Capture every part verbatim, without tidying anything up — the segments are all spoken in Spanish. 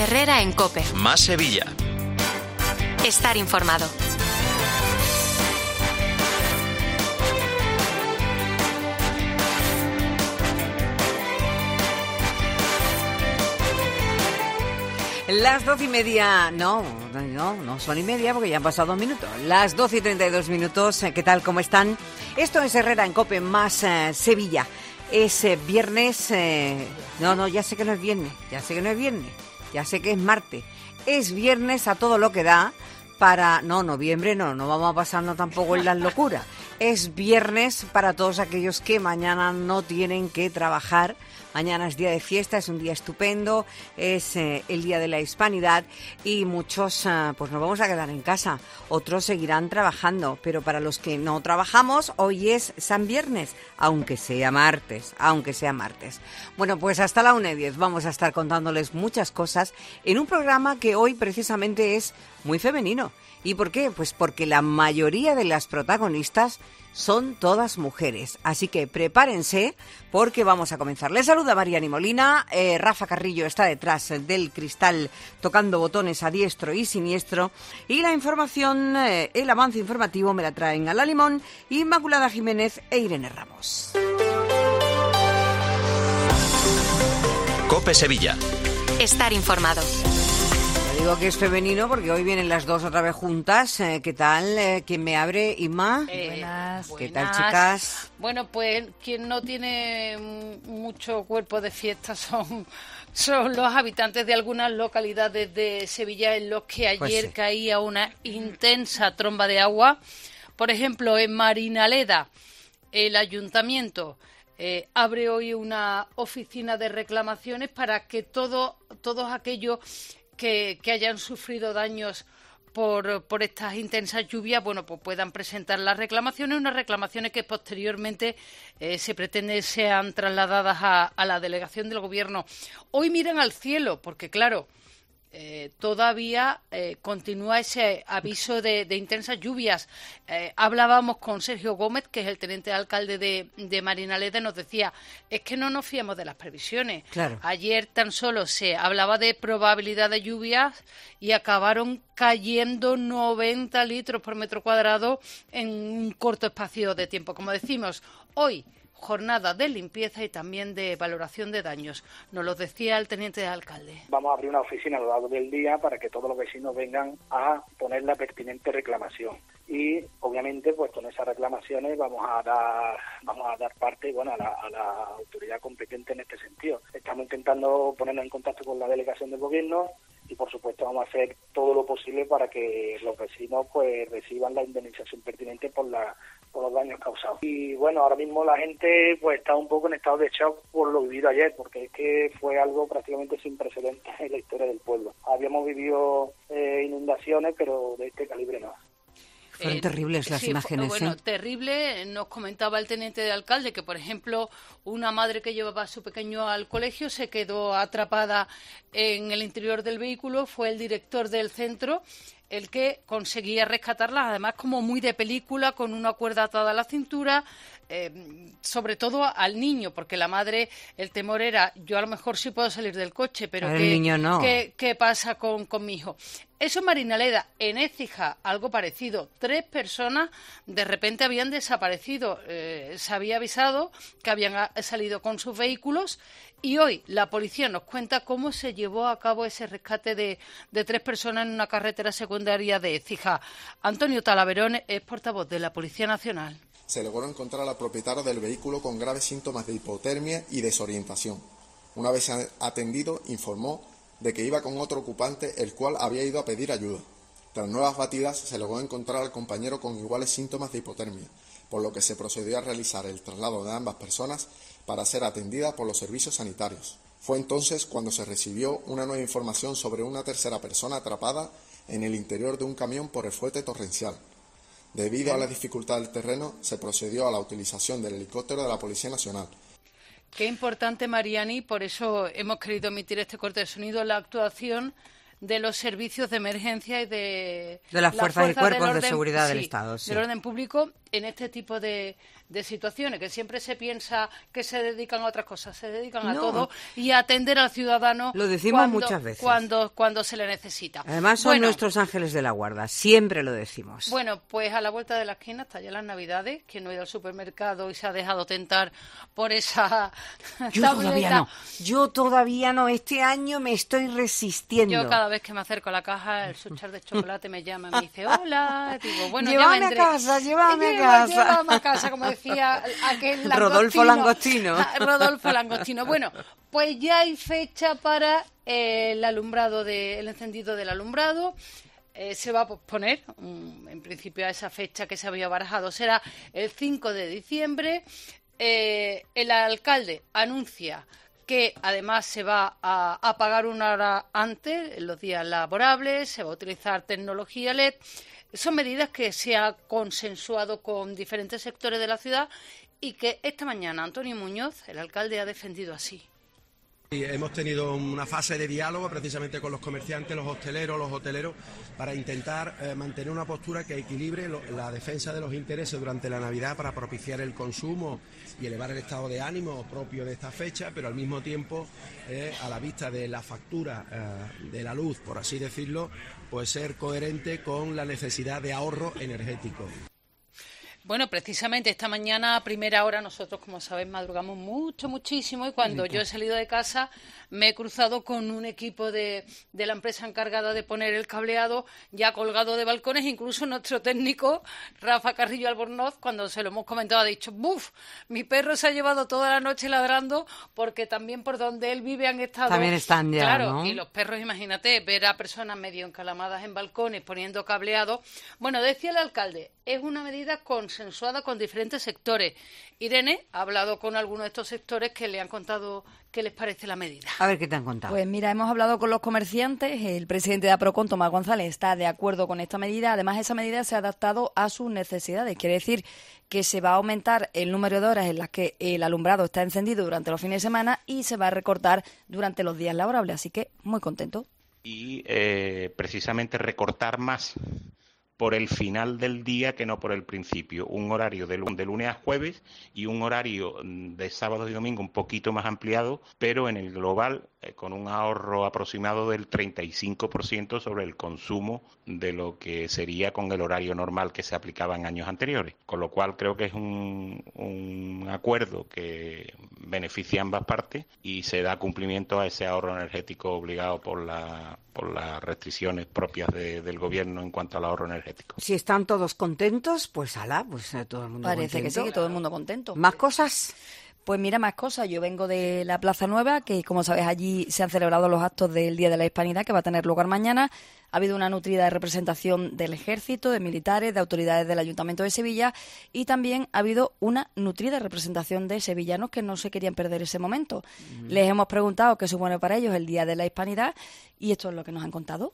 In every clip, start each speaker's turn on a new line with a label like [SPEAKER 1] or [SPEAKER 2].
[SPEAKER 1] Herrera en COPE.
[SPEAKER 2] Más Sevilla.
[SPEAKER 1] Estar informado.
[SPEAKER 3] Las doce y media, no, no, no son y media porque ya han pasado dos minutos. Las doce y treinta y dos minutos, ¿qué tal? ¿Cómo están? Esto es Herrera en COPE, más eh, Sevilla. Es eh, viernes, eh, no, no, ya sé que no es viernes, ya sé que no es viernes, ya sé que es martes. Es viernes a todo lo que da para, no, noviembre no, no vamos a pasarnos tampoco en las locuras. Es viernes para todos aquellos que mañana no tienen que trabajar. Mañana es día de fiesta, es un día estupendo, es eh, el Día de la Hispanidad y muchos eh, pues nos vamos a quedar en casa, otros seguirán trabajando, pero para los que no trabajamos, hoy es San Viernes, aunque sea martes, aunque sea martes. Bueno, pues hasta la una y diez vamos a estar contándoles muchas cosas en un programa que hoy precisamente es muy femenino. ¿Y por qué? Pues porque la mayoría de las protagonistas son todas mujeres, así que prepárense porque vamos a comenzar. Les saluda Mariani Molina, eh, Rafa Carrillo está detrás del cristal tocando botones a diestro y siniestro y la información, eh, el avance informativo me la traen a la limón Inmaculada Jiménez e Irene Ramos.
[SPEAKER 2] COPE Sevilla.
[SPEAKER 1] Estar informado.
[SPEAKER 3] Digo que es femenino porque hoy vienen las dos otra vez juntas. Eh, ¿Qué tal? Eh, ¿Quién me abre? Inma.
[SPEAKER 4] Eh, buenas.
[SPEAKER 3] ¿Qué
[SPEAKER 4] buenas.
[SPEAKER 3] tal, chicas?
[SPEAKER 4] Bueno, pues quien no tiene mucho cuerpo de fiesta son, son los habitantes de algunas localidades de Sevilla en los que ayer
[SPEAKER 3] Pues sí.
[SPEAKER 4] caía una intensa tromba de agua. Por ejemplo, en Marinaleda, el ayuntamiento eh, abre hoy una oficina de reclamaciones para que todo, todos aquellos Que, que hayan sufrido daños por, por estas intensas lluvias, bueno, pues puedan presentar las reclamaciones, unas reclamaciones que posteriormente eh, se pretende sean trasladadas a, a la delegación del Gobierno. Hoy miran al cielo, porque claro, eh, todavía eh, continúa ese aviso de, de intensas lluvias. Eh, hablábamos con Sergio Gómez, que es el teniente alcalde de, de Marinaleda, y nos decía, es que no nos fiamos de las previsiones.
[SPEAKER 3] Claro.
[SPEAKER 4] Ayer tan solo se hablaba de probabilidad de lluvias y acabaron cayendo noventa litros por metro cuadrado en un corto espacio de tiempo. Como decimos, hoy jornada de limpieza y también de valoración de daños. Nos lo decía el teniente de alcalde.
[SPEAKER 5] Vamos a abrir una oficina a lo largo del día para que todos los vecinos vengan a poner la pertinente reclamación. Y obviamente pues con esas reclamaciones vamos a dar vamos a dar parte bueno a la, a la autoridad competente en este sentido. Estamos intentando ponernos en contacto con la delegación del Gobierno y por supuesto vamos a hacer todo lo posible para que los vecinos pues reciban la indemnización pertinente por la por los daños causados. Y bueno, ahora mismo la gente pues está un poco en estado de shock por lo vivido ayer, porque es que fue algo prácticamente sin precedentes en la historia del pueblo. Habíamos vivido eh, inundaciones, pero de este calibre no.
[SPEAKER 3] Fueron
[SPEAKER 4] Eh,
[SPEAKER 3] terribles las
[SPEAKER 4] sí,
[SPEAKER 3] imágenes,
[SPEAKER 4] bueno,
[SPEAKER 3] ¿eh?
[SPEAKER 4] terrible. Nos comentaba el teniente de alcalde que, por ejemplo, una madre que llevaba a su pequeño al colegio se quedó atrapada en el interior del vehículo. Fue el director del centro el que conseguía rescatarla, además como muy de película, con una cuerda atada a la cintura, eh, sobre todo al niño, porque la madre, el temor era, yo a lo mejor sí puedo salir del coche, pero
[SPEAKER 3] Al
[SPEAKER 4] ¿qué,
[SPEAKER 3] niño no.
[SPEAKER 4] ¿qué, qué pasa con, con mi hijo? Eso en Marinaleda. En Écija, algo parecido. Tres personas de repente habían desaparecido. Eh, se había avisado que habían a, salido con sus vehículos y hoy la policía nos cuenta cómo se llevó a cabo ese rescate de, de tres personas en una carretera secundaria de Écija. Antonio Talaverón es portavoz de la Policía Nacional.
[SPEAKER 6] Se logró encontrar a la propietaria del vehículo con graves síntomas de hipotermia y desorientación. Una vez atendido, informó de que iba con otro ocupante, el cual había ido a pedir ayuda. Tras nuevas batidas, se logró encontrar al compañero con iguales síntomas de hipotermia, por lo que se procedió a realizar el traslado de ambas personas para ser atendidas por los servicios sanitarios. Fue entonces cuando se recibió una nueva información sobre una tercera persona atrapada en el interior de un camión por el fuerte torrencial. Debido a la dificultad del terreno, se procedió a la utilización del helicóptero de la Policía Nacional.
[SPEAKER 4] Qué importante, Mariani, por eso hemos querido emitir este corte de sonido, la actuación de los servicios de emergencia y de...
[SPEAKER 3] De las fuerzas y cuerpos
[SPEAKER 4] orden,
[SPEAKER 3] de seguridad
[SPEAKER 4] sí,
[SPEAKER 3] del Estado, sí.
[SPEAKER 4] del orden público en este tipo de, de situaciones, que siempre se piensa que se dedican a otras cosas, se dedican a
[SPEAKER 3] No.
[SPEAKER 4] todo y a atender al ciudadano.
[SPEAKER 3] Lo decimos
[SPEAKER 4] cuando,
[SPEAKER 3] muchas veces.
[SPEAKER 4] Cuando, cuando se le necesita.
[SPEAKER 3] Además son
[SPEAKER 4] Bueno,
[SPEAKER 3] nuestros ángeles de la guarda, siempre lo decimos.
[SPEAKER 4] Bueno, pues a la vuelta de la esquina está ya las Navidades, que no ha ido al supermercado y se ha dejado tentar por esa
[SPEAKER 3] Yo
[SPEAKER 4] tableta.
[SPEAKER 3] todavía no, yo todavía no, este año me estoy resistiendo.
[SPEAKER 4] Yo cada vez que me acerco a la caja, el suchar de chocolate me llama y me dice, hola, digo, bueno,
[SPEAKER 3] Llévame
[SPEAKER 4] ya
[SPEAKER 3] a
[SPEAKER 4] vendré.
[SPEAKER 3] casa, llévame a
[SPEAKER 4] Lleva-
[SPEAKER 3] casa.
[SPEAKER 4] Llévame a casa, como decía aquel
[SPEAKER 3] Rodolfo Langostino.
[SPEAKER 4] Rodolfo Langostino. Bueno, pues ya hay fecha para eh, el alumbrado, de, el encendido del alumbrado. Eh, se va a posponer, um, en principio a esa fecha que se había barajado, será el cinco de diciembre. Eh, el alcalde anuncia que además se va a apagar una hora antes, en los días laborables, se va a utilizar tecnología L E D. Son medidas que se ha consensuado con diferentes sectores de la ciudad y que esta mañana Antonio Muñoz, el alcalde, ha defendido así.
[SPEAKER 7] Hemos tenido una fase de diálogo precisamente con los comerciantes, los hosteleros, los hoteleros, para intentar eh, mantener una postura que equilibre lo, la defensa de los intereses durante la Navidad para propiciar el consumo y elevar el estado de ánimo propio de esta fecha, pero al mismo tiempo, eh, a la vista de la factura eh, de la luz, por así decirlo, pues ser coherente con la necesidad de ahorro energético.
[SPEAKER 4] Bueno, precisamente esta mañana a primera hora nosotros, como sabéis, madrugamos mucho, muchísimo y cuando yo he salido de casa me he cruzado con un equipo de, de la empresa encargada de poner el cableado ya colgado de balcones. Incluso nuestro técnico, Rafa Carrillo Albornoz, cuando se lo hemos comentado, ha dicho, ¡buf! Mi perro se ha llevado toda la noche ladrando porque también por donde él vive han estado...
[SPEAKER 3] También están ya,
[SPEAKER 4] Claro,
[SPEAKER 3] ¿no?
[SPEAKER 4] y los perros, imagínate, ver a personas medio encalamadas en balcones poniendo cableado. Bueno, decía el alcalde, es una medida consensuada con diferentes sectores. Irene ha hablado con algunos de estos sectores que le han contado qué les parece la medida.
[SPEAKER 3] A ver qué te han contado.
[SPEAKER 8] Pues mira, hemos hablado con los comerciantes, el presidente de APROCON, Tomás González, está de acuerdo con esta medida. Además, esa medida se ha adaptado a sus necesidades. Quiere decir que se va a aumentar el número de horas en las que el alumbrado está encendido durante los fines de semana y se va a recortar durante los días laborables. Así que muy contento.
[SPEAKER 9] Y eh, precisamente recortar más por el final del día que no por el principio. Un horario de, de lunes a jueves y un horario de sábados y domingo un poquito más ampliado, pero en el global eh, con un ahorro aproximado del treinta y cinco por ciento sobre el consumo de lo que sería con el horario normal que se aplicaba en años anteriores. Con lo cual creo que es un, un acuerdo que beneficia a ambas partes y se da cumplimiento a ese ahorro energético obligado por la por las restricciones propias de, del gobierno en cuanto al ahorro energético.
[SPEAKER 3] Si están todos contentos, pues alá, pues eh, todo el mundo
[SPEAKER 8] Parece
[SPEAKER 3] contento.
[SPEAKER 8] que sí, que todo el mundo contento.
[SPEAKER 3] ¿Más cosas?
[SPEAKER 8] Pues mira, más cosas. Yo vengo de la Plaza Nueva, que como sabes allí se han celebrado los actos del Día de la Hispanidad, que va a tener lugar mañana. Ha habido una nutrida representación del Ejército, de militares, de autoridades del Ayuntamiento de Sevilla y también ha habido una nutrida representación de sevillanos que no se querían perder ese momento. Mm. Les hemos preguntado qué supone para ellos el Día de la Hispanidad y esto es lo que nos han contado.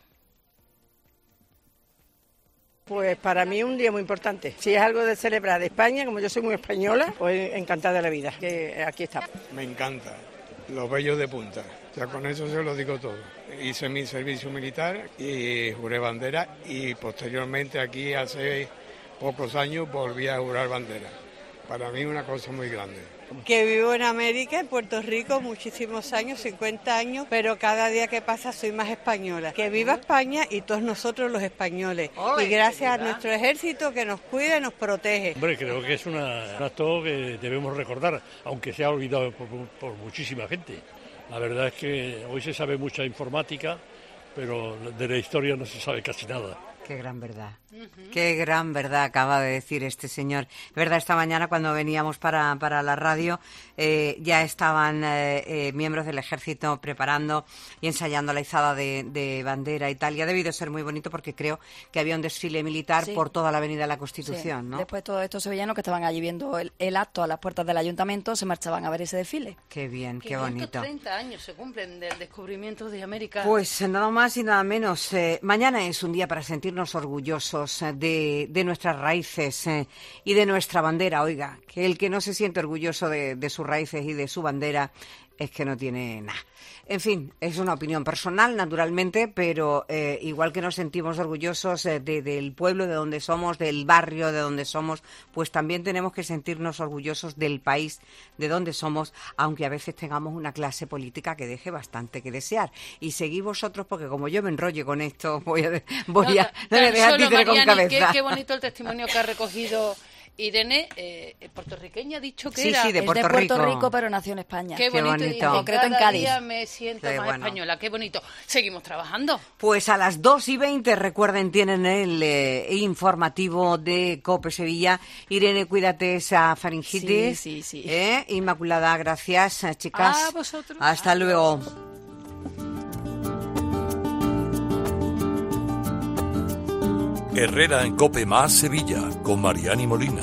[SPEAKER 10] Pues para mí es un día muy importante. Si es algo de celebrar de España, como yo soy muy española, pues encantada de la vida, que aquí estamos.
[SPEAKER 11] Me encanta, los vellos de punta, o sea, con eso se lo digo todo. Hice mi servicio militar y juré bandera y posteriormente aquí hace pocos años volví a jurar bandera. Para mí es una cosa muy grande.
[SPEAKER 12] Que vivo en América, en Puerto Rico, muchísimos años, cincuenta años, pero cada día que pasa soy más española. Que viva España y todos nosotros los españoles. Y gracias a nuestro ejército que nos cuida y nos protege.
[SPEAKER 13] Hombre, creo que es una, un acto que debemos recordar, aunque se ha olvidado por, por muchísima gente. La verdad es que hoy se sabe mucha informática, pero de la historia no se sabe casi nada.
[SPEAKER 3] Qué gran verdad, uh-huh. Qué gran verdad acaba de decir este señor. Verdad, esta mañana cuando veníamos para, para la radio eh, ya estaban eh, eh, miembros del Ejército preparando y ensayando la izada de, de bandera y tal. Y ha debido ser muy bonito porque creo que había un desfile militar sí. por toda la Avenida de la Constitución, sí. ¿no?
[SPEAKER 8] Después todos estos sevillanos que estaban allí viendo el, el acto a las puertas del Ayuntamiento se marchaban a ver ese desfile.
[SPEAKER 3] Qué bien, qué bonito.
[SPEAKER 4] treinta años se cumplen del descubrimiento de América.
[SPEAKER 3] Pues nada más y nada menos. Eh, mañana es un día para sentirnos orgullosos de, de nuestras raíces eh, y de nuestra bandera. Oiga, que el que no se siente orgulloso de, de sus raíces y de su bandera es que no tiene nada. En fin, es una opinión personal, naturalmente, pero eh, igual que nos sentimos orgullosos eh, de, del pueblo de donde somos, del barrio de donde somos, pues también tenemos que sentirnos orgullosos del país de donde somos, aunque a veces tengamos una clase política que deje bastante que desear. Y seguid vosotros, porque como yo me enrolle con esto, voy a... Voy a no, no me dejas títere con cabeza.
[SPEAKER 4] Qué, qué bonito el testimonio que ha recogido Irene, eh, puertorriqueña, ha dicho que
[SPEAKER 3] sí,
[SPEAKER 4] era.
[SPEAKER 3] Sí, de Puerto,
[SPEAKER 8] es de Puerto
[SPEAKER 3] Rico.
[SPEAKER 8] Rico, pero nació en España.
[SPEAKER 4] Qué bonito,
[SPEAKER 3] qué bonito.
[SPEAKER 4] Y en
[SPEAKER 8] concreto en
[SPEAKER 4] cada
[SPEAKER 8] Cádiz.
[SPEAKER 4] día me siento
[SPEAKER 3] Qué
[SPEAKER 4] más
[SPEAKER 3] bueno.
[SPEAKER 4] española, qué bonito. Seguimos trabajando.
[SPEAKER 3] Pues a las dos y veinte, recuerden, tienen el eh, informativo de COPE Sevilla. Irene, cuídate esa faringitis.
[SPEAKER 8] Sí, sí, sí.
[SPEAKER 3] ¿Eh? Inmaculada, gracias, chicas.
[SPEAKER 4] A vosotros.
[SPEAKER 3] Hasta luego.
[SPEAKER 14] Herrera en COPE más Sevilla, con Mariani Molina.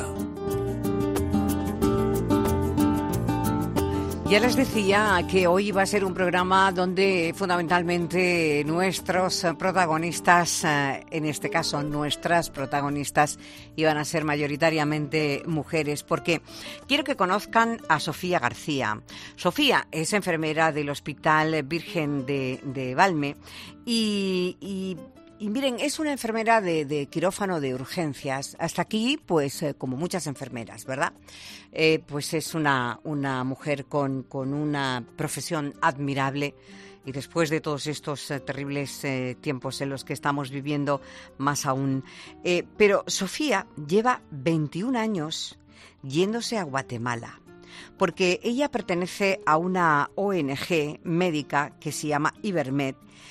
[SPEAKER 3] Ya les decía que hoy va a ser un programa donde fundamentalmente nuestros protagonistas, en este caso nuestras protagonistas, iban a ser mayoritariamente mujeres, porque quiero que conozcan a Sofía García. Sofía es enfermera del Hospital Virgen de, de Valme y... y Y miren, es una enfermera de, de quirófano de urgencias. Hasta aquí, pues, eh, como muchas enfermeras, ¿verdad? Eh, pues es una, una mujer con, con una profesión admirable. Y después de todos estos eh, terribles eh, tiempos en los que estamos viviendo, más aún. Eh, pero Sofía lleva veintiún años yéndose a Guatemala, porque ella pertenece a una O N G médica que se llama Ibermed.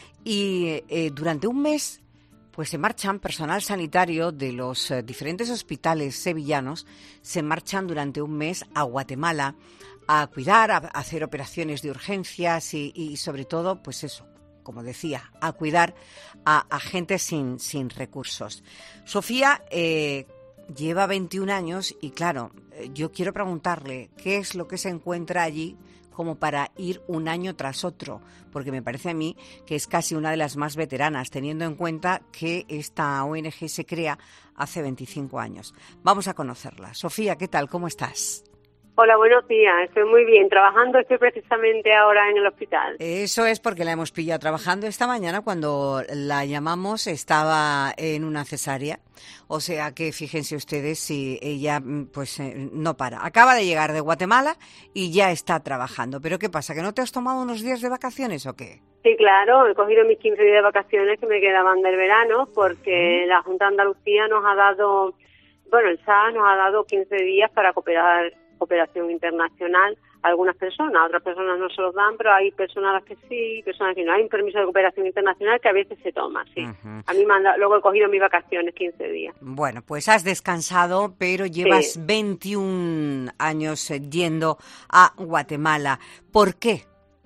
[SPEAKER 3] Y eh, durante un mes pues se marchan personal sanitario de los eh, diferentes hospitales sevillanos, se marchan durante un mes a Guatemala a cuidar, a, a hacer operaciones de urgencias y, y sobre todo, pues eso, como decía, a cuidar a, a gente sin, sin recursos. Sofía eh, lleva veintiún años y claro, eh, yo quiero preguntarle qué es lo que se encuentra allí como para ir un año tras otro, porque me parece a mí que es casi una de las más veteranas, teniendo en cuenta que esta O N G se crea hace veinticinco años. Vamos a conocerla. Sofía, ¿qué tal? ¿Cómo estás?
[SPEAKER 15] Hola, buenos días. Estoy muy bien. Trabajando, estoy precisamente ahora en el hospital.
[SPEAKER 3] Eso es porque la hemos pillado trabajando esta mañana. Cuando la llamamos estaba en una cesárea. O sea que fíjense ustedes si ella pues eh, no para. Acaba de llegar de Guatemala y ya está trabajando. ¿Pero qué pasa? ¿Que no te has tomado unos días de vacaciones o qué?
[SPEAKER 15] Sí, claro. He cogido mis quince días de vacaciones que me quedaban del verano porque ¿Mm? la Junta de Andalucía nos ha dado, bueno, el S A nos ha dado quince días para cooperar cooperación internacional a algunas personas, a otras personas no se los dan, pero hay personas a las que sí, personas que no. Hay un permiso de cooperación internacional que a veces se toma, sí. Uh-huh. A mí me han dado, luego he cogido mis vacaciones, quince días.
[SPEAKER 3] Bueno, pues has descansado, pero llevas sí. veintiún años yendo a Guatemala. ¿Por qué?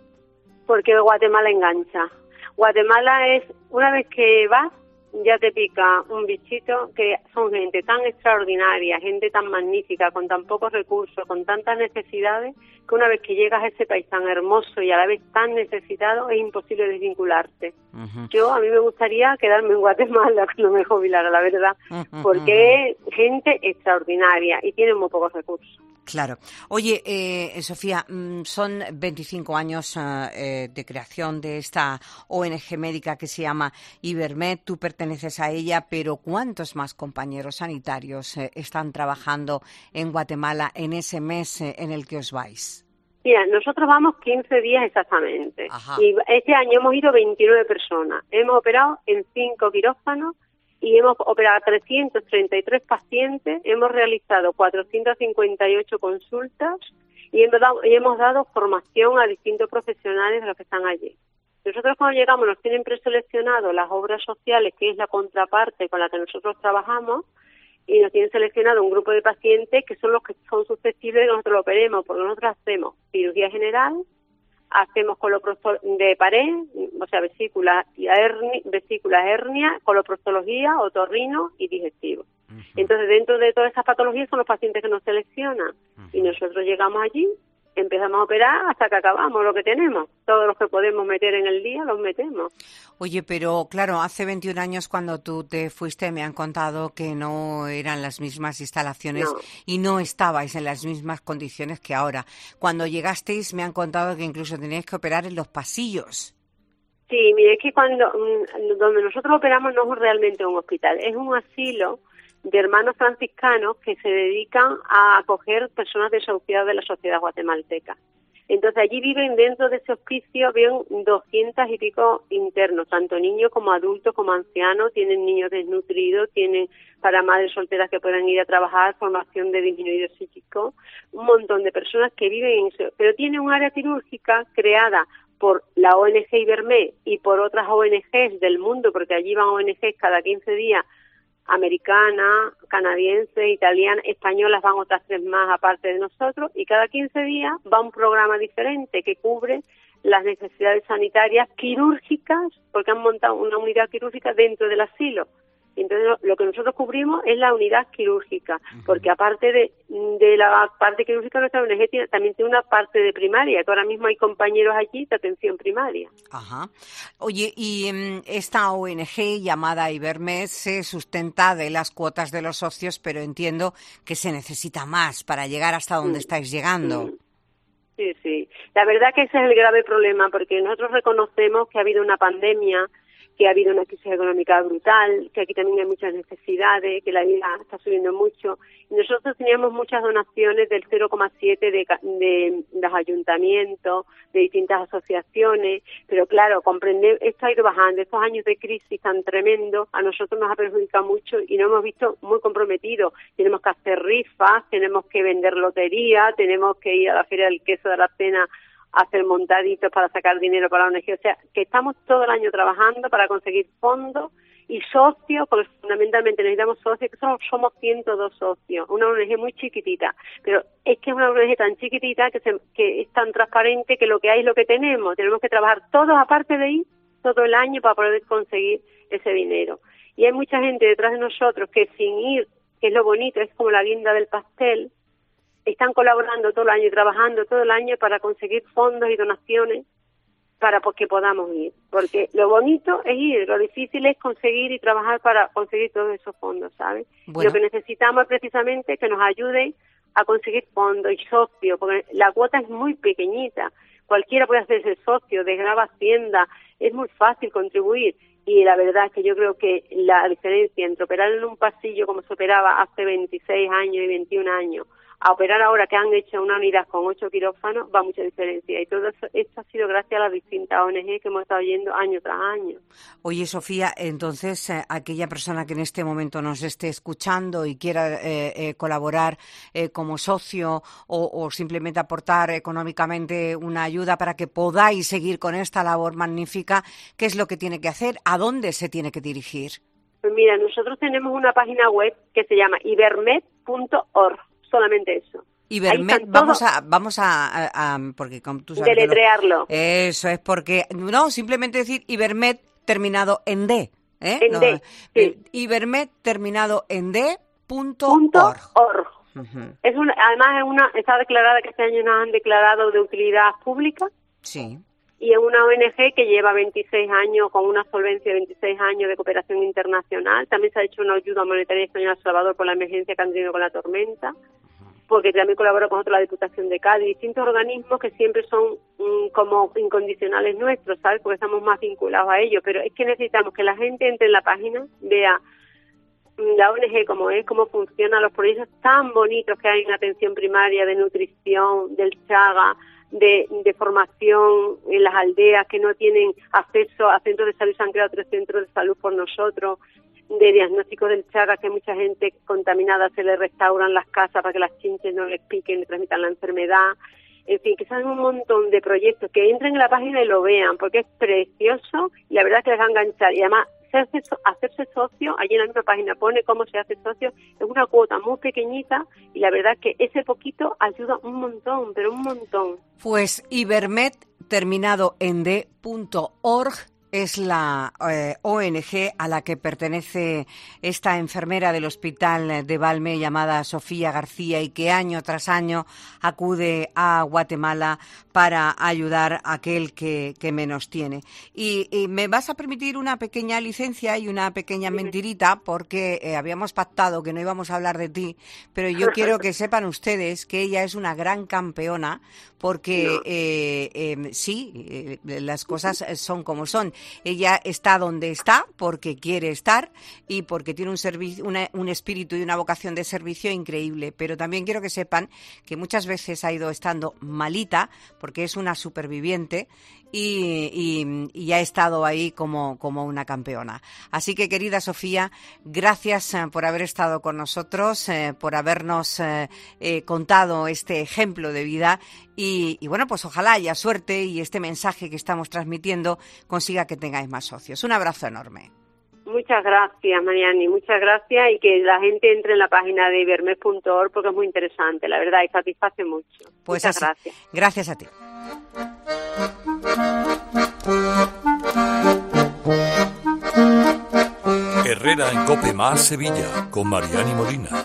[SPEAKER 15] Porque Guatemala engancha. Guatemala es, una vez que vas, ya te pica un bichito, que son gente tan extraordinaria, gente tan magnífica, con tan pocos recursos, con tantas necesidades, que una vez que llegas a ese país tan hermoso y a la vez tan necesitado, es imposible desvincularte. Uh-huh. Yo, a mí me gustaría quedarme en Guatemala cuando me jubilara, la verdad, uh-huh. porque es gente extraordinaria y tienen muy pocos recursos.
[SPEAKER 3] Claro. Oye, eh, Sofía, son veinticinco años eh, de creación de esta O N G médica que se llama Ibermed. Tú perteneces a ella, pero ¿cuántos más compañeros sanitarios eh, están trabajando en Guatemala en ese mes eh, en el que os vais?
[SPEAKER 15] Mira, nosotros vamos quince días exactamente. Ajá. Y este año hemos ido veintinueve personas. Hemos operado en cinco quirófanos y hemos operado a trescientos treinta y tres pacientes, hemos realizado cuatrocientas cincuenta y ocho consultas y hemos dado, y hemos dado formación a distintos profesionales de los que están allí. Nosotros cuando llegamos nos tienen preseleccionado las obras sociales, que es la contraparte con la que nosotros trabajamos, y nos tienen seleccionado un grupo de pacientes que son los que son susceptibles de que nosotros lo operemos, porque nosotros hacemos cirugía general, hacemos coloproctología de pared, o sea, vesículas y hernia, vesículas, hernia, coloproctología, otorrino y digestivo. Uh-huh. Entonces, dentro de todas esas patologías son los pacientes que nos seleccionan. Uh-huh. Y nosotros llegamos allí, empezamos a operar hasta que acabamos lo que tenemos. Todos los que podemos meter en el día los metemos.
[SPEAKER 3] Oye, pero claro, hace veintiún años cuando tú te fuiste me han contado que no eran las mismas instalaciones
[SPEAKER 15] No.
[SPEAKER 3] y no estabais en las mismas condiciones que ahora. Cuando llegasteis me han contado que incluso teníais que operar en los pasillos.
[SPEAKER 15] Sí, mire, es que cuando mm, donde nosotros operamos no es realmente un hospital, es un asilo de hermanos franciscanos que se dedican a acoger personas desahuciadas de la sociedad guatemalteca. Entonces allí viven, dentro de ese hospicio, viven doscientos y pico internos, tanto niños como adultos como ancianos, tienen niños desnutridos, tienen para madres solteras que puedan ir a trabajar, formación de disminuido psíquico, un montón de personas que viven en eso, pero tiene un área quirúrgica creada por la O N G Ibermed y por otras O N Ges del mundo, porque allí van O N Ges cada quince días, americana, canadiense, italiana, españolas, van otras tres más aparte de nosotros, y cada quince días va un programa diferente que cubre las necesidades sanitarias quirúrgicas, porque han montado una unidad quirúrgica dentro del asilo. Entonces lo, lo que nosotros cubrimos es la unidad quirúrgica, porque aparte de, de la parte quirúrgica, nuestra O N G tiene, también tiene una parte de primaria, que ahora mismo hay compañeros allí de atención primaria.
[SPEAKER 3] Ajá. Oye, y um, esta O N G llamada Ibermed se sustenta de las cuotas de los socios, pero entiendo que se necesita más para llegar hasta donde
[SPEAKER 15] Sí.
[SPEAKER 3] estáis llegando.
[SPEAKER 15] Sí. Sí, sí. La verdad que ese es el grave problema, porque nosotros reconocemos que ha habido una pandemia, que ha habido una crisis económica brutal, que aquí también hay muchas necesidades, que la vida está subiendo mucho. Y nosotros teníamos muchas donaciones del cero coma siete de, de, de los ayuntamientos, de distintas asociaciones, pero claro, comprender, esto ha ido bajando. Estos años de crisis tan tremendos a nosotros nos ha perjudicado mucho y nos hemos visto muy comprometidos. Tenemos que hacer rifas, tenemos que vender lotería, tenemos que ir a la Feria del Queso de la Cena hacer montaditos para sacar dinero para la O N G, o sea, que estamos todo el año trabajando para conseguir fondos y socios, porque fundamentalmente necesitamos socios, que somos, somos ciento dos socios, una O N G muy chiquitita, pero es que es una O N G tan chiquitita que, se, que es tan transparente que lo que hay es lo que tenemos, tenemos que trabajar todos aparte de ir todo el año para poder conseguir ese dinero. Y hay mucha gente detrás de nosotros que sin ir, que es lo bonito, es como la guinda del pastel, están colaborando todo el año y trabajando todo el año para conseguir fondos y donaciones para que podamos ir. Porque lo bonito es ir, lo difícil es conseguir y trabajar para conseguir todos esos fondos, ¿sabes? Bueno. Lo que necesitamos es precisamente que nos ayuden a conseguir fondos y socios, porque la cuota es muy pequeñita. Cualquiera puede hacerse socio, desgrava Hacienda, es muy fácil contribuir. Y la verdad es que yo creo que la diferencia entre operar en un pasillo como se operaba hace veintiséis años y veintiún años, a operar ahora que han hecho una unidad con ocho quirófanos, va mucha diferencia. Y todo eso, esto ha sido gracias a las distintas O N G que hemos estado yendo año tras año.
[SPEAKER 3] Oye, Sofía, entonces, eh, aquella persona que en este momento nos esté escuchando y quiera eh, eh, colaborar eh, como socio o, o simplemente aportar económicamente una ayuda para que podáis seguir con esta labor magnífica, ¿qué es lo que tiene que hacer? ¿A dónde se tiene que dirigir?
[SPEAKER 15] Pues mira, nosotros tenemos una página web que se llama ibermed punto org. Solamente eso.
[SPEAKER 3] Ibermed, vamos a, vamos a, a, a porque como tú sabes
[SPEAKER 15] deletrearlo.
[SPEAKER 3] Lo, eso es porque, no, simplemente decir Ibermed terminado en D. ¿eh?
[SPEAKER 15] En
[SPEAKER 3] no,
[SPEAKER 15] D, sí.
[SPEAKER 3] Ibermed terminado en D punto
[SPEAKER 15] org.
[SPEAKER 3] org. Uh-huh.
[SPEAKER 15] Es una, además es una, está declarada que este año nos han declarado de utilidad pública.
[SPEAKER 3] Sí.
[SPEAKER 15] Y es una O N G que lleva veintiséis años, con una solvencia de veintiséis años de cooperación internacional. También se ha hecho una ayuda monetaria española a El Salvador por la emergencia que han tenido con la tormenta, porque también colabora con nosotros la Diputación de Cádiz, distintos organismos que siempre son mmm, como incondicionales nuestros, ¿sabes? Porque estamos más vinculados a ellos. Pero es que necesitamos que la gente entre en la página, vea la O N G cómo es, cómo funcionan los proyectos tan bonitos que hay en atención primaria, de nutrición, del Chaga, De, de formación en las aldeas que no tienen acceso a centros de salud. Se han creado tres centros de salud por nosotros, de diagnóstico del Chaga, que mucha gente contaminada se le restauran las casas para que las chinches no les piquen, le transmitan la enfermedad. En fin, que son un montón de proyectos, que entren en la página y lo vean, porque es precioso y la verdad es que les va a enganchar. Y además, hacerse, hacerse socio, allí en la misma página pone cómo se hace socio, es una cuota muy pequeñita y la verdad es que ese poquito ayuda un montón, pero un montón.
[SPEAKER 3] Pues Ibermed terminado en D punto org es la eh, O N G a la que pertenece esta enfermera del Hospital de Valme llamada Sofía García y que año tras año acude a Guatemala para ayudar a aquel que, que menos tiene. Y, y me vas a permitir una pequeña licencia y una pequeña mentirita porque eh, habíamos pactado que no íbamos a hablar de ti, pero yo quiero que sepan ustedes que ella es una gran campeona porque no. eh, eh, sí, eh, las cosas son como son. Ella está donde está porque quiere estar y porque tiene un, servi- una, un espíritu y una vocación de servicio increíble. Pero también quiero que sepan que muchas veces ha ido estando malita porque es una superviviente y, y, y ha estado ahí como, como una campeona. Así que, querida Sofía, gracias eh, por haber estado con nosotros, eh, por habernos eh, eh, contado este ejemplo de vida y, y, bueno, pues ojalá haya suerte y este mensaje que estamos transmitiendo consiga que tengáis más socios. Un abrazo enorme.
[SPEAKER 15] Muchas gracias, Mariani, muchas gracias y que la gente entre en la página de ibermes punto org porque es muy interesante, la verdad, y satisface mucho.
[SPEAKER 3] Pues
[SPEAKER 15] muchas
[SPEAKER 3] así,
[SPEAKER 15] gracias.
[SPEAKER 3] Gracias a ti.
[SPEAKER 14] Herrera en COPE más Sevilla con Mariani Molina.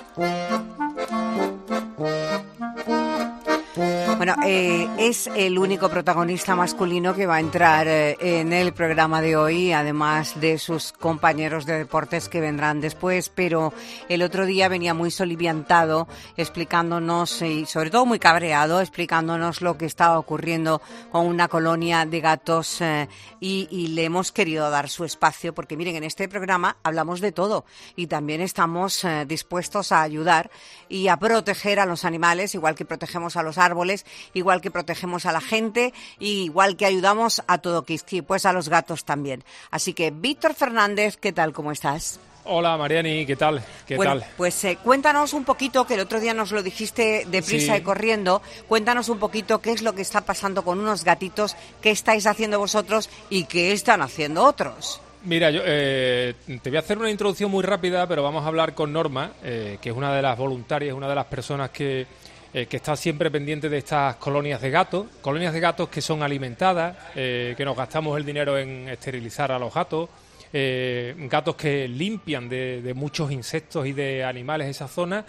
[SPEAKER 3] Bueno, eh, es el único protagonista masculino que va a entrar eh, en el programa de hoy, además de sus compañeros de deportes que vendrán después, pero el otro día venía muy soliviantado explicándonos, y sobre todo muy cabreado, explicándonos lo que estaba ocurriendo con una colonia de gatos eh, y, y le hemos querido dar su espacio porque, miren, en este programa hablamos de todo y también estamos eh, dispuestos a ayudar y a proteger a los animales, igual que protegemos a los árboles, igual que protegemos a la gente, igual que ayudamos a todo Quisqui, pues a los gatos también. Así que, Víctor Fernández, ¿qué tal? ¿Cómo estás?
[SPEAKER 16] Hola, Mariani, ¿qué tal? ¿Qué
[SPEAKER 3] bueno,
[SPEAKER 16] tal?
[SPEAKER 3] Pues eh, cuéntanos un poquito, que el otro día nos lo dijiste deprisa
[SPEAKER 16] Sí.
[SPEAKER 3] y corriendo, cuéntanos un poquito qué es lo que está pasando con unos gatitos, qué estáis haciendo vosotros y qué están haciendo otros.
[SPEAKER 16] Mira, yo eh, te voy a hacer una introducción muy rápida, pero vamos a hablar con Norma, eh, que es una de las voluntarias, una de las personas que... Eh, que está siempre pendiente de estas colonias de gatos, colonias de gatos que son alimentadas, eh, que nos gastamos el dinero en esterilizar a los gatos, eh, gatos que limpian de, de muchos insectos y de animales esa zona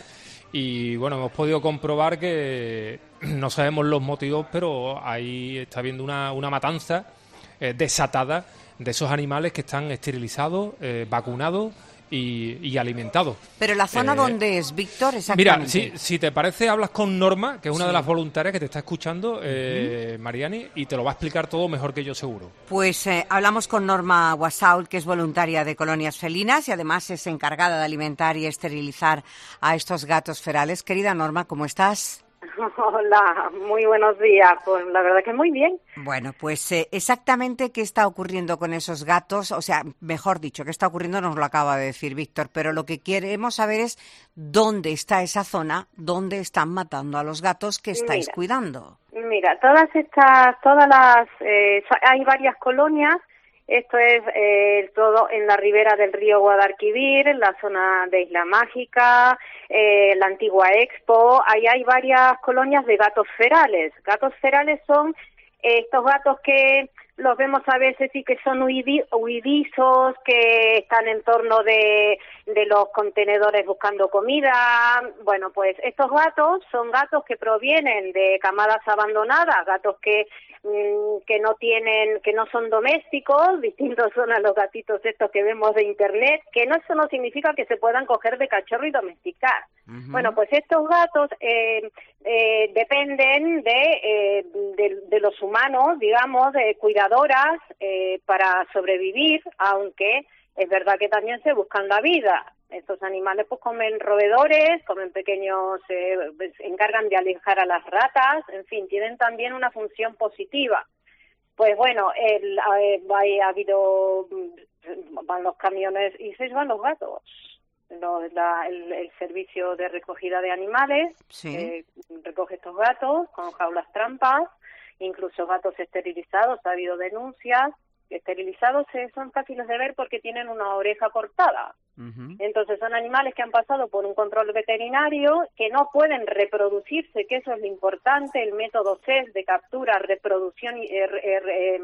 [SPEAKER 16] y bueno, hemos podido comprobar que no sabemos los motivos, pero ahí está habiendo una, una matanza eh, desatada de esos animales que están esterilizados, eh, vacunados Y, y alimentados.
[SPEAKER 3] Pero la zona
[SPEAKER 16] Eh,
[SPEAKER 3] donde es, Víctor, exactamente.
[SPEAKER 16] Mira, si, si te parece, hablas con Norma, que es una
[SPEAKER 3] Sí.
[SPEAKER 16] de las voluntarias que te está escuchando, eh, Mariani, y te lo va a explicar todo mejor que yo, seguro.
[SPEAKER 3] Pues eh, hablamos con Norma Guasault, que es voluntaria de colonias felinas y además es encargada de alimentar y esterilizar a estos gatos ferales. Querida Norma, ¿cómo estás?
[SPEAKER 15] Hola, muy buenos días. Pues la verdad que muy bien.
[SPEAKER 3] Bueno, pues eh, exactamente qué está ocurriendo con esos gatos, o sea, mejor dicho, qué está ocurriendo nos lo acaba de decir Víctor, pero lo que queremos saber es dónde está esa zona, dónde están matando a los gatos que estáis
[SPEAKER 15] Mira.
[SPEAKER 3] cuidando.
[SPEAKER 15] Mira, todas estas, todas las, eh, hay varias colonias. Esto es eh, todo en la ribera del río Guadalquivir, en la zona de Isla Mágica, eh, la antigua Expo. Ahí hay varias colonias de gatos ferales. Gatos ferales son eh, estos gatos que los vemos a veces y que son huidi- huidizos, que están en torno de, de los contenedores buscando comida. Bueno, pues estos gatos son gatos que provienen de camadas abandonadas, gatos que mm, que no tienen, que no son domésticos, distintos son a los gatitos estos que vemos de internet, que no eso no significa que se puedan coger de cachorro y domesticar. Uh-huh. Bueno, pues estos gatos eh, eh, dependen de, eh, de de los humanos, digamos, de cuidadoras eh, para sobrevivir, aunque es verdad que también se buscan la vida. Estos animales pues comen roedores, comen pequeños, eh, se encargan de alejar a las ratas, en fin, tienen también una función positiva. Pues bueno, el, eh, ha habido, van los camiones y se van los gatos. Los, la, el, el servicio de recogida de animales
[SPEAKER 3] Sí.
[SPEAKER 15] eh, recoge estos gatos con jaulas trampas, incluso gatos esterilizados, ha habido denuncias. esterilizados eh, son fáciles de ver porque tienen una oreja cortada. Uh-huh. Entonces son animales que han pasado por un control veterinario, que no pueden reproducirse, que eso es lo importante, el método C E S de captura, reproducción, y, eh, eh,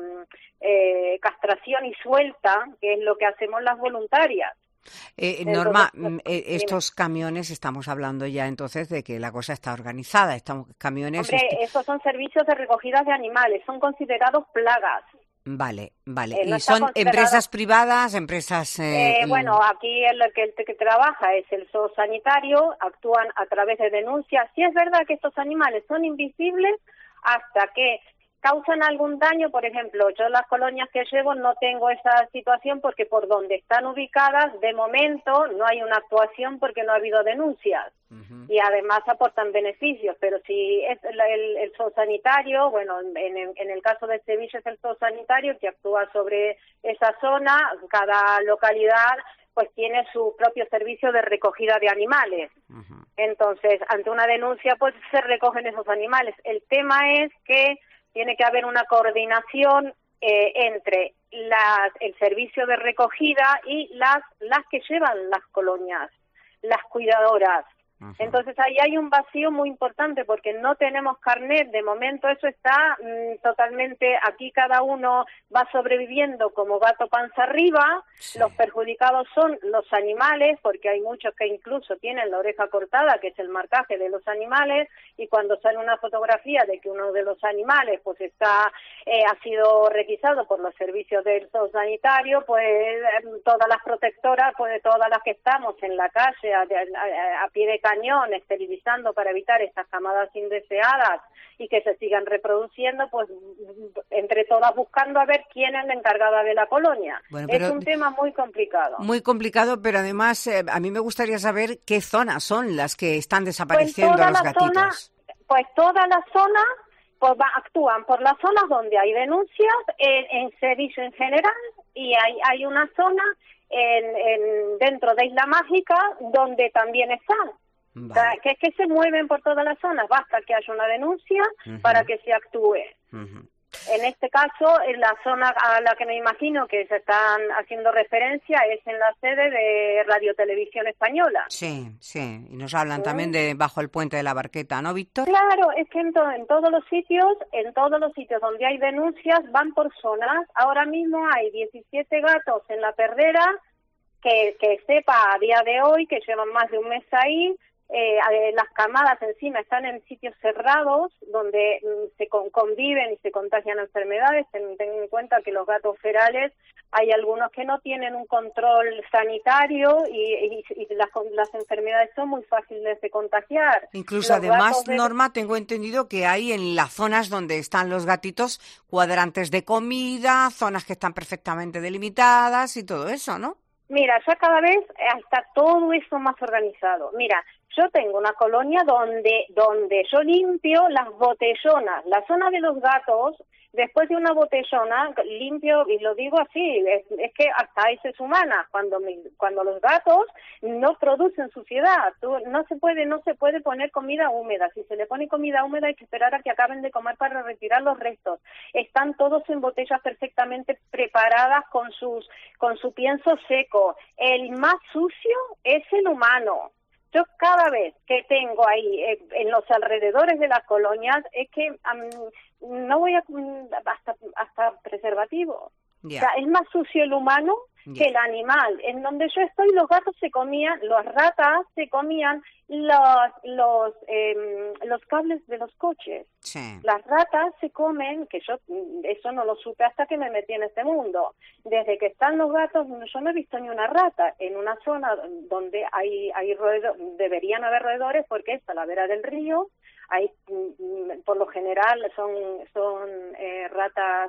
[SPEAKER 15] eh, castración y suelta, que es lo que hacemos las voluntarias.
[SPEAKER 3] Eh, Norma, entonces, eh, estos camiones, estamos hablando ya entonces de que la cosa está organizada, estamos camiones...
[SPEAKER 15] Hombre,
[SPEAKER 3] est-
[SPEAKER 15] estos son servicios de recogida de animales, son considerados plagas.
[SPEAKER 3] Vale, vale.
[SPEAKER 15] Eh, no
[SPEAKER 3] ¿Y son
[SPEAKER 15] considerado...
[SPEAKER 3] empresas privadas, empresas...? Eh,
[SPEAKER 15] eh, bueno, aquí el que, el que trabaja es el zoosanitario, actúan a través de denuncias. Sí es verdad que estos animales son invisibles hasta que causan algún daño. Por ejemplo, yo en las colonias que llevo no tengo esa situación porque por donde están ubicadas, de momento, no hay una actuación porque no ha habido denuncias. Uh-huh. Y además aportan beneficios, pero si es el, el, el zoosanitario, bueno, en, en, en el caso de Sevilla es el zoosanitario que actúa sobre esa zona, cada localidad pues tiene su propio servicio de recogida de animales. Uh-huh. Entonces, ante una denuncia, pues se recogen esos animales. El tema es que tiene que haber una coordinación eh, entre las, el servicio de recogida y las, las que llevan las colonias, las cuidadoras. Uh-huh. Entonces ahí hay un vacío muy importante porque no tenemos carnet, de momento eso está mmm, totalmente, aquí cada uno va sobreviviendo como gato panza arriba, sí. Los perjudicados son los animales porque hay muchos que incluso tienen la oreja cortada, que es el marcaje de los animales, y cuando sale una fotografía de que uno de los animales pues está eh, ha sido requisado por los servicios del zoosanitario, pues eh, todas las protectoras, pues todas las que estamos en la calle a, a, a pie de cañón, esterilizando para evitar estas camadas indeseadas y que se sigan reproduciendo, pues entre todas buscando a ver quién es la encargada de la colonia. Bueno, es un tema muy complicado.
[SPEAKER 3] Muy complicado, pero además eh, a mí me gustaría saber qué zonas son las que están desapareciendo
[SPEAKER 15] pues
[SPEAKER 3] los gatitos.
[SPEAKER 15] Zona, pues toda la zona pues va, actúan por las zonas donde hay denuncias, en, en Sevilla en general, y hay, hay una zona en, en dentro de Isla Mágica donde también están. Vale. O sea, que es que se mueven por todas las zonas, basta que haya una denuncia uh-huh. para que se actúe. Uh-huh. En este caso, en la zona a la que me imagino que se están haciendo referencia es en la sede de Radio Televisión Española.
[SPEAKER 3] Sí, sí, y nos hablan ¿Sí? también de bajo el puente de la Barqueta, ¿no, Víctor?
[SPEAKER 15] Claro, es que en, to- en todos los sitios, en todos los sitios donde hay denuncias van por zonas. Ahora mismo hay diecisiete gatos en la perdera que, que sepa a día de hoy, que llevan más de un mes ahí. Eh, las camadas encima están en sitios cerrados donde mm, se con, conviven y se contagian enfermedades. Ten, ten en cuenta que los gatos ferales hay algunos que no tienen un control sanitario y, y, y las, las enfermedades son muy fáciles de contagiar.
[SPEAKER 3] Incluso los además, de... Norma, tengo entendido que hay en las zonas donde están los gatitos cuadrantes de comida, zonas que están perfectamente delimitadas y todo eso, ¿no?
[SPEAKER 15] Mira, ya cada vez está todo eso más organizado. Mira, yo tengo una colonia donde donde yo limpio las botellonas, la zona de los gatos, después de una botellona limpio, y lo digo así, es, es que hasta hay heces humanas, cuando mi, cuando los gatos no producen suciedad, tú, no se puede no se puede poner comida húmeda, si se le pone comida húmeda hay que esperar a que acaben de comer para retirar los restos. Están todos en botellas perfectamente preparadas con sus con su pienso seco. El más sucio es el humano. Yo cada vez que tengo ahí eh, en los alrededores de las colonias es que um, no voy a um, hasta hasta preservativo. Yeah. O sea, es más sucio el humano yeah. que el animal. En donde yo estoy los gatos se comían, las ratas se comían los los eh, los cables de los coches. Sí. Las ratas se comen, que yo eso no lo supe hasta que me metí en este mundo. Desde que están los gatos, yo no he visto ni una rata en una zona donde hay hay roedores, deberían haber roedores porque es a la vera del río. Hay, por lo general son son eh, ratas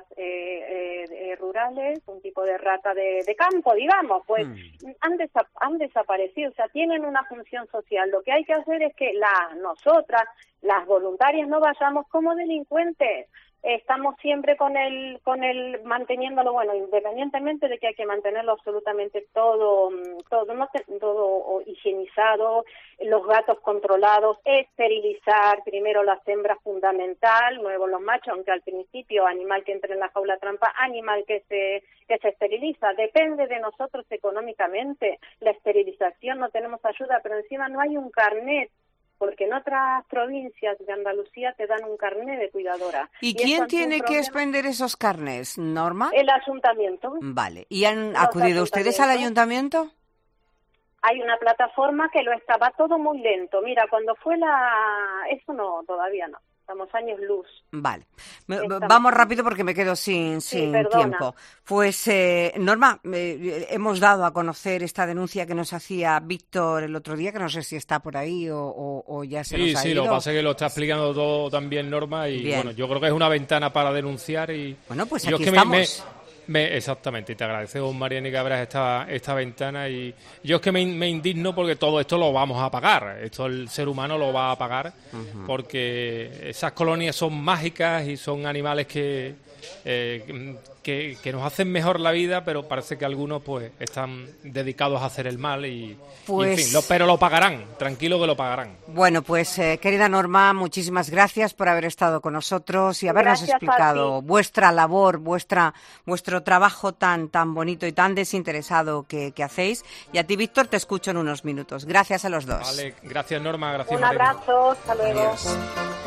[SPEAKER 15] eh, eh, rurales, un tipo de rata de, de campo, digamos, pues mm. han, desa- han desaparecido, o sea, tienen una función social. Lo que hay que hacer es que las nosotras, las voluntarias, no vayamos como delincuentes, estamos siempre con el, con el manteniéndolo, bueno, independientemente de que hay que mantenerlo absolutamente todo, todo, no te, todo higienizado, los gatos controlados, esterilizar primero las hembras fundamental, luego los machos, aunque al principio animal que entre en la jaula trampa, animal que se, que se esteriliza, depende de nosotros económicamente, la esterilización no tenemos ayuda, pero encima no hay un carnet, porque en otras provincias de Andalucía te dan un carné de cuidadora.
[SPEAKER 3] ¿Y, ¿Y quién tiene que expender esos carnés, Norma?
[SPEAKER 15] El ayuntamiento.
[SPEAKER 3] Vale. ¿Y han acudido ustedes al ayuntamiento?
[SPEAKER 15] Hay una plataforma que lo estaba todo muy lento. Mira, cuando fue la... Eso no, todavía no. Estamos años luz.
[SPEAKER 3] Vale. Estamos... Vamos rápido porque me quedo sin, sin sí, tiempo. Pues, eh, Norma, eh, hemos dado a conocer esta denuncia que nos hacía Víctor el otro día, que no sé si está por ahí o, o, o ya se
[SPEAKER 16] sí,
[SPEAKER 3] nos ha
[SPEAKER 16] sí,
[SPEAKER 3] ido.
[SPEAKER 16] Sí, lo que pasa es que lo está explicando todo también Norma y
[SPEAKER 3] Bien.
[SPEAKER 16] Bueno, yo creo que es una ventana para denunciar y...
[SPEAKER 3] Bueno, pues
[SPEAKER 16] yo
[SPEAKER 3] aquí
[SPEAKER 16] es que
[SPEAKER 3] estamos.
[SPEAKER 16] Me, me, Me, exactamente, y te agradezco, Mariani, que abras esta, esta ventana. Y yo es que me, me indigno porque todo esto lo vamos a pagar. Esto el ser humano lo va a pagar, uh-huh. porque esas colonias son mágicas y son animales que, eh, que, que nos hacen mejor la vida, pero parece que algunos pues están dedicados a hacer el mal y,
[SPEAKER 3] pues...
[SPEAKER 16] y en fin, lo, pero lo pagarán, tranquilo que lo pagarán.
[SPEAKER 3] Bueno, pues eh, querida Norma, muchísimas gracias por haber estado con nosotros y habernos gracias explicado vuestra labor, vuestra vuestro trabajo tan tan bonito y tan desinteresado que, que hacéis. Y a ti, Víctor, te escucho en unos minutos. Gracias a los dos.
[SPEAKER 16] Vale, gracias, Norma, gracias,
[SPEAKER 15] un
[SPEAKER 16] Mariani.
[SPEAKER 15] abrazo, hasta luego.
[SPEAKER 3] Adiós.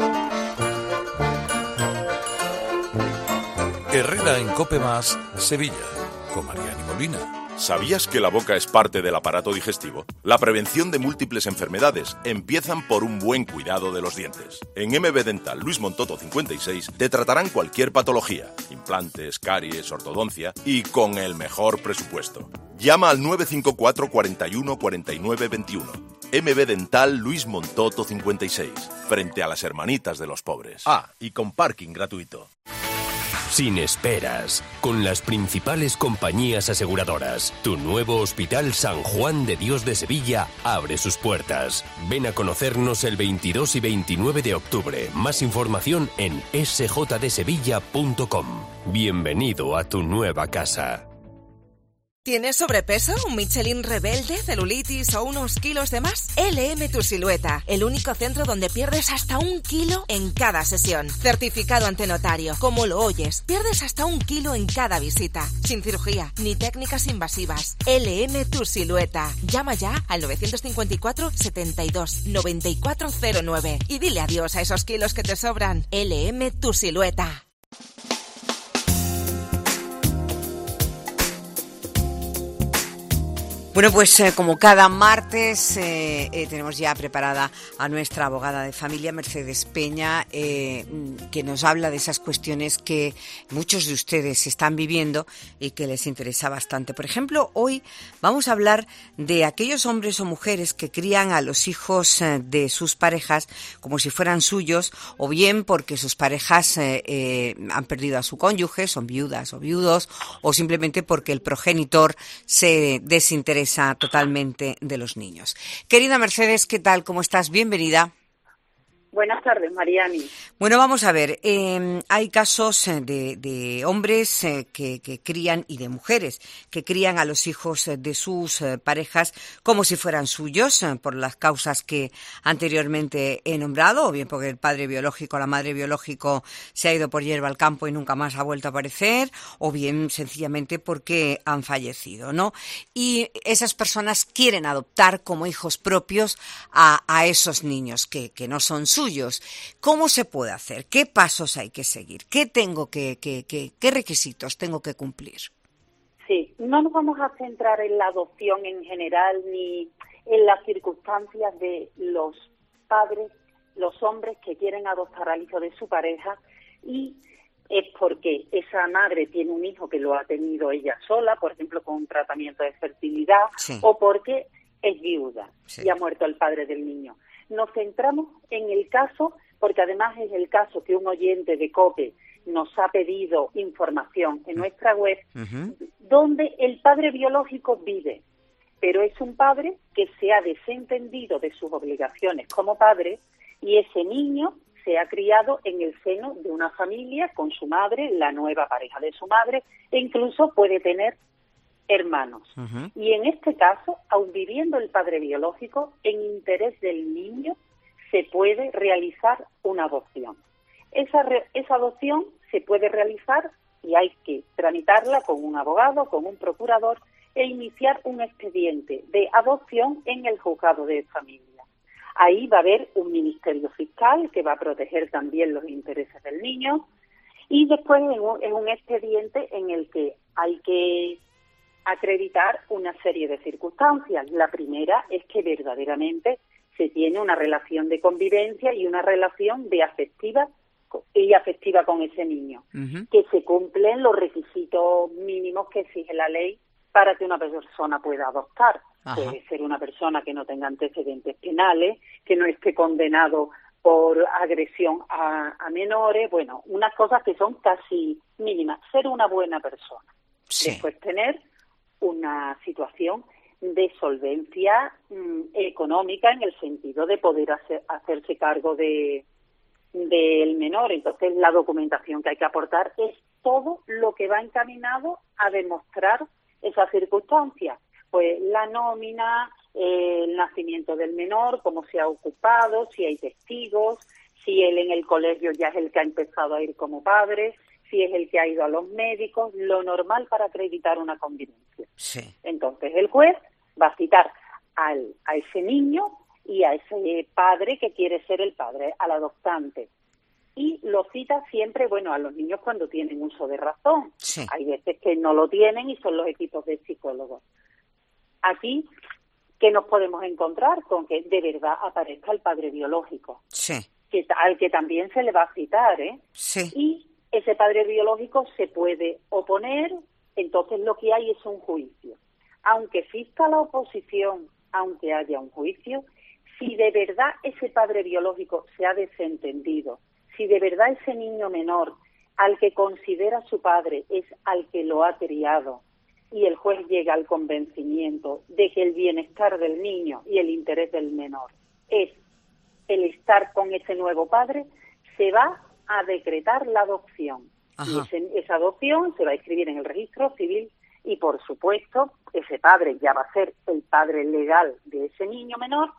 [SPEAKER 14] Herrera en Cope Más, Sevilla, con Mariani Molina.
[SPEAKER 17] ¿Sabías que la boca es parte del aparato digestivo? La prevención de múltiples enfermedades empiezan por un buen cuidado de los dientes. En M B Dental Luis Montoto cincuenta y seis te tratarán cualquier patología, implantes, caries, ortodoncia y con el mejor presupuesto. Llama al nueve cinco cuatro, cuatro uno, cuatro nueve dos uno. M B Dental Luis Montoto cincuenta y seis, frente a las hermanitas de los pobres.
[SPEAKER 18] Ah, y con parking gratuito.
[SPEAKER 19] Sin esperas, con las principales compañías aseguradoras, tu nuevo Hospital San Juan de Dios de Sevilla abre sus puertas. Ven a conocernos el veintidós y veintinueve de octubre. Más información en s j d sevilla punto com. Bienvenido a tu nueva casa.
[SPEAKER 20] ¿Tienes sobrepeso, un Michelin rebelde, celulitis o unos kilos de más? L M Tu Silueta, el único centro donde pierdes hasta un kilo en cada sesión. Certificado ante notario, como lo oyes, pierdes hasta un kilo en cada visita. Sin cirugía, ni técnicas invasivas. L M Tu Silueta. Llama ya al nueve cinco cuatro, setenta y dos, noventa y cuatro cero nueve y dile adiós a esos kilos que te sobran. L M Tu Silueta.
[SPEAKER 3] Bueno, pues eh, como cada martes eh, eh, tenemos ya preparada a nuestra abogada de familia, Mercedes Peña, eh, que nos habla de esas cuestiones que muchos de ustedes están viviendo y que les interesa bastante. Por ejemplo, hoy vamos a hablar de aquellos hombres o mujeres que crían a los hijos eh, de sus parejas como si fueran suyos, o bien porque sus parejas eh, eh, han perdido a su cónyuge, son viudas o viudos, o simplemente porque el progenitor se desinteresa totalmente de los niños. Querida Mercedes, ¿qué tal? ¿Cómo estás? Bienvenida.
[SPEAKER 21] Buenas tardes, Mariani.
[SPEAKER 3] Bueno, vamos a ver, eh, hay casos de, de hombres eh, que, que crían y de mujeres que crían a los hijos de sus eh, parejas como si fueran suyos, eh, por las causas que anteriormente he nombrado, o bien porque el padre biológico o la madre biológico se ha ido por hierba al campo y nunca más ha vuelto a aparecer, o bien sencillamente porque han fallecido, ¿no? Y esas personas quieren adoptar como hijos propios a, a esos niños que, que no son suyos. ¿Cómo se puede hacer? ¿Qué pasos hay que seguir? ¿Qué tengo que, que, que, qué requisitos tengo que cumplir?
[SPEAKER 21] Sí, no nos vamos a centrar en la adopción en general ni en las circunstancias de los padres, los hombres que quieren adoptar al hijo de su pareja, y es porque esa madre tiene un hijo que lo ha tenido ella sola, por ejemplo, con un tratamiento de fertilidad, sí, o porque es viuda, sí, y ha muerto el padre del niño. Nos centramos en el caso, porque además es el caso que un oyente de COPE nos ha pedido información en nuestra web, uh-huh, donde el padre biológico vive, pero es un padre que se ha desentendido de sus obligaciones como padre, y ese niño se ha criado en el seno de una familia con su madre, la nueva pareja de su madre, e incluso puede tener hermanos. Uh-huh. Y en este caso, aun viviendo el padre biológico, en interés del niño se puede realizar una adopción. Esa, re, esa adopción se puede realizar y hay que tramitarla con un abogado, con un procurador e iniciar un expediente de adopción en el juzgado de familia. Ahí va a haber un ministerio fiscal que va a proteger también los intereses del niño y después es un, es un expediente en el que hay que acreditar una serie de circunstancias. La primera es que verdaderamente se tiene una relación de convivencia y una relación de afectiva y afectiva con ese niño, uh-huh. que se cumplen los requisitos mínimos que exige la ley para que una persona pueda adoptar. Ajá. Puede ser una persona que no tenga antecedentes penales, que no esté condenado por agresión a, a menores, bueno, unas cosas que son casi mínimas. Ser una buena persona. Sí. Después tener una situación de solvencia mmm, económica en el sentido de poder hacer, hacerse cargo de del menor. Entonces la documentación que hay que aportar es todo lo que va encaminado a demostrar esas circunstancias, pues la nómina, eh, el nacimiento del menor, cómo se ha ocupado, si hay testigos, si él en el colegio ya es el que ha empezado a ir como padre, si es el que ha ido a los médicos, lo normal para acreditar una convivencia. Sí. Entonces el juez va a citar al, a ese niño y a ese padre que quiere ser el padre, al adoptante. Y lo cita siempre, bueno, a los niños cuando tienen uso de razón. Sí. Hay veces que no lo tienen y son los equipos de psicólogos. Aquí, ¿qué nos podemos encontrar? Con que de verdad aparezca el padre biológico. Sí. Que, al que también se le va a citar, ¿eh? Sí. Y ese padre biológico se puede oponer, entonces lo que hay es un juicio. Aunque exista la oposición, aunque haya un juicio, si de verdad ese padre biológico se ha desentendido, si de verdad ese niño menor al que considera su padre es al que lo ha criado y el juez llega al convencimiento de que el bienestar del niño y el interés del menor es el estar con ese nuevo padre, se va a decretar la adopción. Ajá. Y ese, esa adopción se va a inscribir en el registro civil y, por supuesto, ese padre ya va a ser el padre legal de ese niño menor.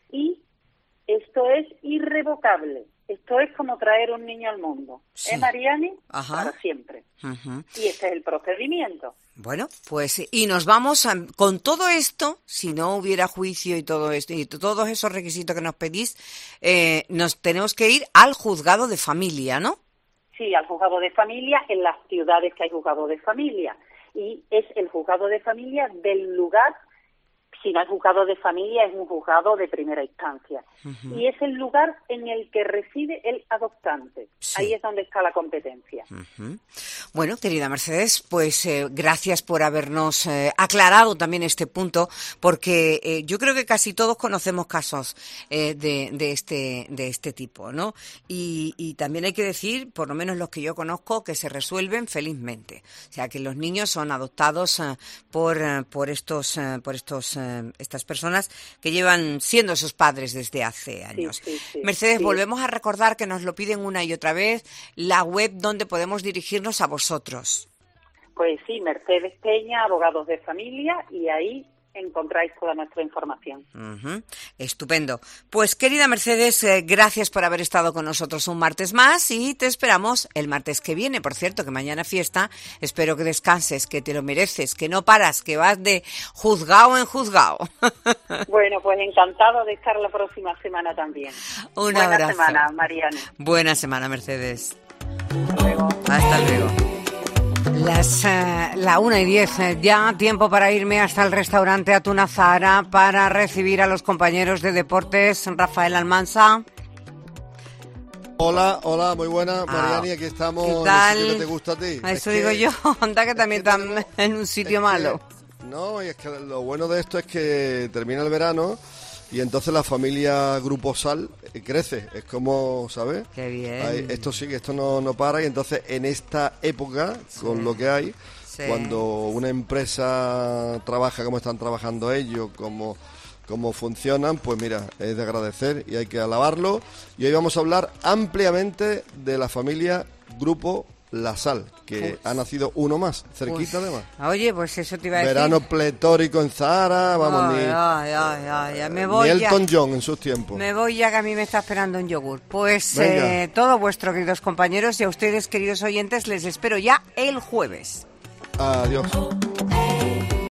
[SPEAKER 21] Y esto es irrevocable. Esto es como traer un niño al mundo. Sí. ¿Eh, Mariani? Ajá. Para siempre. Uh-huh. Y este es el procedimiento.
[SPEAKER 3] Bueno, pues, y nos vamos a, con todo esto, si no hubiera juicio y todo esto, y todos esos requisitos que nos pedís, eh, nos tenemos que ir al juzgado de familia, ¿no?
[SPEAKER 21] Sí, al juzgado de familia, en las ciudades que hay juzgado de familia. Y es el juzgado de familia del lugar. Si no es juzgado de familia, es un juzgado de primera instancia. Uh-huh. Y es el lugar en el que reside el adoptante. Sí. Ahí es donde está la competencia.
[SPEAKER 3] Uh-huh. Bueno, querida Mercedes, pues eh, gracias por habernos eh, aclarado también este punto, porque eh, yo creo que casi todos conocemos casos eh, de, de, este, de este tipo, ¿no? Y, y también hay que decir, por lo menos los que yo conozco, que se resuelven felizmente. O sea, que los niños son adoptados eh, por, eh, por estos... Eh, por estos eh, estas personas que llevan siendo sus padres desde hace años. Sí, sí, sí, Mercedes, sí. Volvemos a recordar que nos lo piden una y otra vez, la web donde podemos dirigirnos a vosotros.
[SPEAKER 21] Pues sí, Mercedes Peña, Abogados de Familia, y ahí encontráis toda nuestra información.
[SPEAKER 3] Uh-huh. Estupendo. Pues querida Mercedes, eh, gracias por haber estado con nosotros un martes más y te esperamos el martes que viene. Por cierto, que mañana fiesta, espero que descanses, que te lo mereces, que no paras, que vas de juzgado en juzgado.
[SPEAKER 21] Bueno, pues encantado de estar la próxima semana también.
[SPEAKER 3] Un
[SPEAKER 21] Buena
[SPEAKER 3] abrazo.
[SPEAKER 21] Buena semana, Mariana.
[SPEAKER 3] Buena semana, Mercedes.
[SPEAKER 21] Hasta luego.
[SPEAKER 3] Hasta luego. Las eh, la una y diez, eh, ya tiempo para irme hasta el restaurante Atuna Zahara para recibir a los compañeros de deportes. Rafael Almansa.
[SPEAKER 2] Hola, hola, muy buena, Mariani, ah, aquí estamos. ¿Qué tal? En el sitio que te gusta a ti.
[SPEAKER 3] Eso
[SPEAKER 2] es
[SPEAKER 3] digo
[SPEAKER 2] que,
[SPEAKER 3] yo, anda que también están en un sitio
[SPEAKER 2] es
[SPEAKER 3] malo.
[SPEAKER 2] Que, no, y es que lo bueno de esto es que termina el verano y entonces la familia Grupo Sal crece. Es como, ¿sabes?
[SPEAKER 3] Qué bien.
[SPEAKER 2] Hay, esto sí, esto no, no para y entonces en esta época, sí, con lo que hay, sí, cuando una empresa trabaja como están trabajando ellos, como cómo funcionan, pues mira, es de agradecer y hay que alabarlo. Y hoy vamos a hablar ampliamente de la familia Grupo La Sal, que
[SPEAKER 3] Uf.
[SPEAKER 2] ha nacido uno más, cerquita
[SPEAKER 3] Uf.
[SPEAKER 2] además.
[SPEAKER 3] Oye, pues eso te iba a decir.
[SPEAKER 2] Verano pletórico en Zahara, vamos,
[SPEAKER 3] Ay,
[SPEAKER 2] ni,
[SPEAKER 3] ay, ay, ay, ay, me voy
[SPEAKER 2] ni
[SPEAKER 3] ya.
[SPEAKER 2] Elton John en sus tiempos.
[SPEAKER 3] Me voy ya, que a mí me está esperando un yogur. Pues
[SPEAKER 2] Venga.
[SPEAKER 3] eh, todo vuestro, queridos compañeros, y a ustedes, queridos oyentes, les espero ya el jueves.
[SPEAKER 2] Adiós.